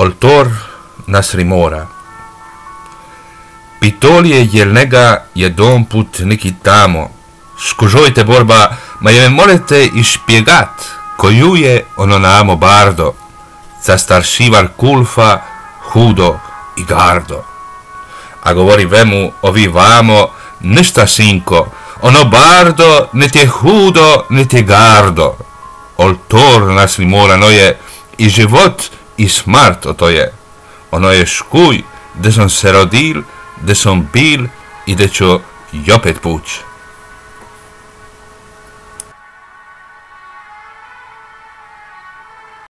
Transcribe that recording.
Oltor nas rimora. Pitolje jelnega je dom put neki tamo. Skužujte borba, ma je me molite išpjegat, koju je ono namo bardo, ca staršivar kulfa, hudo i gardo. A govori vemu ovi vamo, ništa sinko, ono bardo niti je hudo, niti je gardo. Oltor nas rimora, no je i život i smrt o to je. Ono je škuj, gde sam se rodil, gde sam bil i gde ću i opet puć.